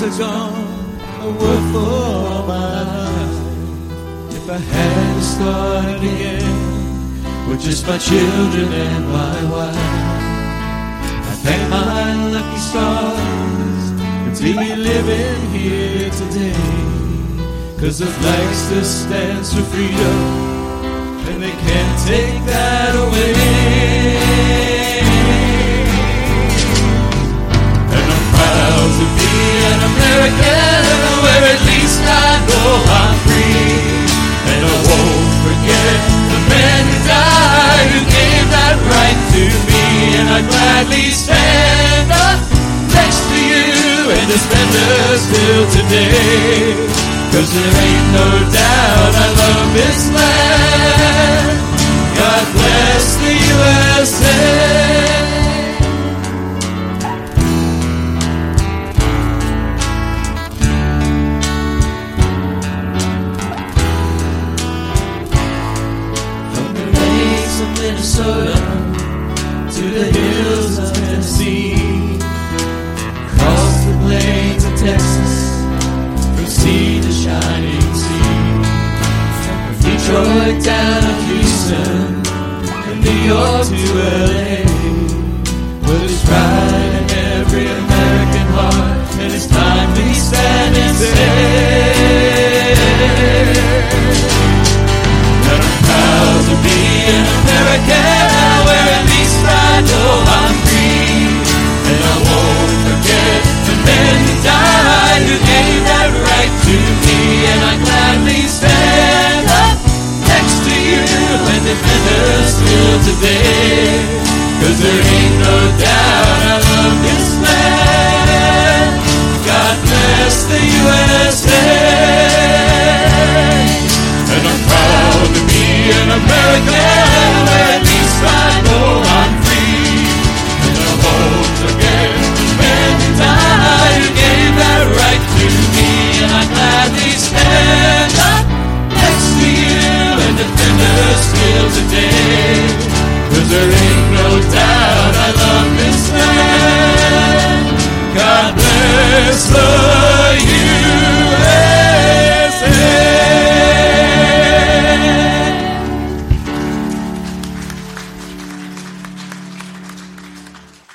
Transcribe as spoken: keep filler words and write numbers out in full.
are gone, a word for my life. If I had to start again with just my children and my wife, I thank my lucky stars to be living here today. Cause the flag still stands for freedom, and they can't take that away. And I'm proud to be an American, where at least I know I'm free. And I won't forget the men who died, who gave that right to me. And I gladly stand up next to you and defend us till today. Cause there ain't no doubt I love this land. God bless the U S A. From the lakes of Minnesota to the hills of Tennessee, across the plains of Texas, from sea to shining sea, from Detroit down to Houston, from New York to L A. Well, there's pride in every American heart, and it's time we stand and say that I'm proud to be an American, where at least I know I'm free. And I won't forget the men who died, who gave that right to me. And I gladly stand up next to you and defend us till today.